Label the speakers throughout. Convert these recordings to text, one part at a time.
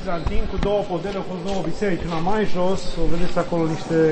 Speaker 1: bizantin cu două podele, au fost două biserici, una mai jos, o vedeți acolo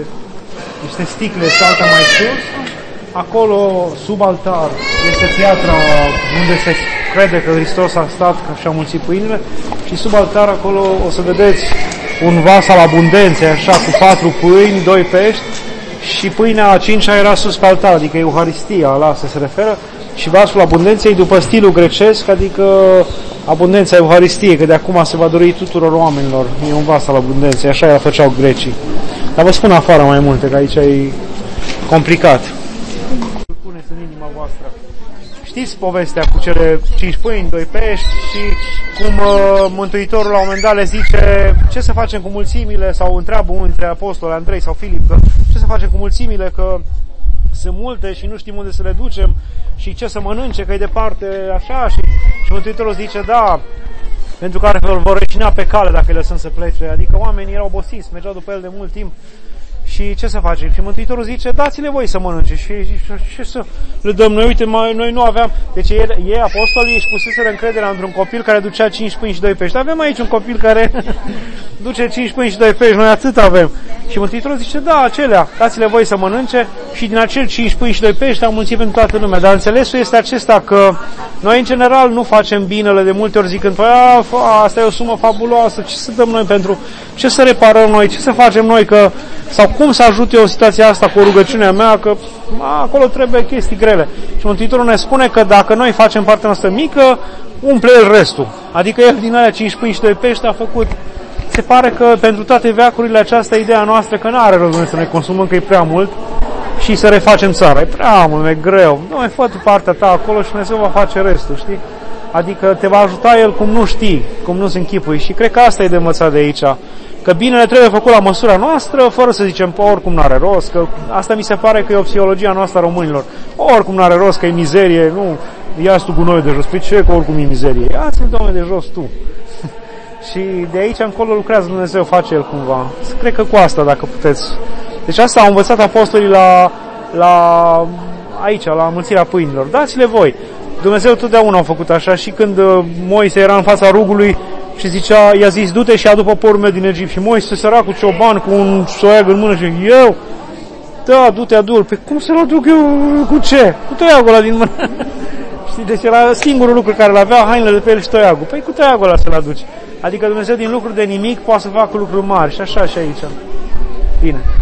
Speaker 1: niște sticle și alta mai sus. Acolo, sub altar, este piatra unde se crede că Hristos a stat și a mulțit pâinile și sub altar acolo o să vedeți un vas al abundenței, așa, cu 4 pâini, 2 pești și pâinea a 5-a era sus pe altar, adică Euharistia, la asta se referă, și vasul abundenței după stilul grecesc, adică abundența Euharistiei, că de acum se va dori tuturor oamenilor, e un vas al abundenței, așa ea făceau grecii. Dar vă spun afară mai multe, că aici e complicat. Puneți în inima voastră. Știți povestea cu cele 5 pâini, 2 pești și cum Mântuitorul la un moment dat le zice ce să facem cu mulțimile, sau întreabă unul dintre apostoli, Andrei sau Filip, că ce să facem cu mulțimile, că sunt multe și nu știm unde să le ducem și ce să mănânce, că e departe, așa, și Mântuitorul zice, da, pentru care vor răcina pe cale dacă îi lăsăm să plece, adică oamenii erau obosiți, mergeau după el de mult timp. Și ce să facem? Și Mântuitorul zice, dați-le voi să mănânce. Și ce să le dăm? Noi, uite, noi nu aveam... Deci ei, apostolii, își puseseră încrederea într-un copil care ducea 5 pâini și 2 pești. Avem aici un copil care duce 5 pâini și 2 pești, noi atât avem. Și Mântuitorul zice, da, acelea, dați-le voi să mănânce și din acel 5 pâini și 2 pești am mulțit pentru toată lumea. Dar înțelesul este acesta că noi, în general, nu facem binele de multe ori zicând, asta e o sumă fabuloasă, ce să dăm noi pentru... Ce să reparăm noi? Ce să facem noi? Că... Sau cum să ajut eu situația asta cu rugăciunea mea, că acolo trebuie chestii grele. Și Mântuitorul ne spune că dacă noi facem partea noastră mică, umple el restul. Adică el din alea 5 pâini și 2 pești a făcut. Se pare că pentru toate veacurile aceasta ideea noastră că n-are rost să ne consumăm, că e prea mult și să refacem țara. E prea mult, e greu. Nu, fă tu partea ta acolo și Dumnezeu va face restul, știi? Adică te va ajuta El cum nu știi, cum nu se închipui. Și cred că asta e de învățat de aici. Că binele trebuie făcut la măsura noastră, fără să zicem, oricum n-are rost, că asta mi se pare că e o psihologia noastră a românilor. Oricum n-are rost, că e mizerie, nu, ia-ți tu gunoiul de jos. Păi ce, că oricum e mizerie? Ia-ți-l, Doamne, de jos tu. Și de aici încolo lucrează Dumnezeu, face El cumva. Cred că cu asta, dacă puteți. Deci asta au învățat apostolii aici, la înmulțirea pâinilor. Dați-le voi. Dumnezeu totdeauna a făcut așa și când Moise era în fața rugului și zicea, i-a zis, du-te și adu poporul meu din Egipt. Și Moise, săracul cioban, cu un soiag în mână și eu? Da, du-te, adu-l. Păi cum să-l aduc eu? Cu ce? Cu toiagul ăla din mână. Știi, deci era singurul lucru care l-avea, hainele de pe el și toiagul. Păi cu toiagul ăla să-l aduci. Adică Dumnezeu din lucruri de nimic poate să facă lucruri mari. Și așa și aici. Bine.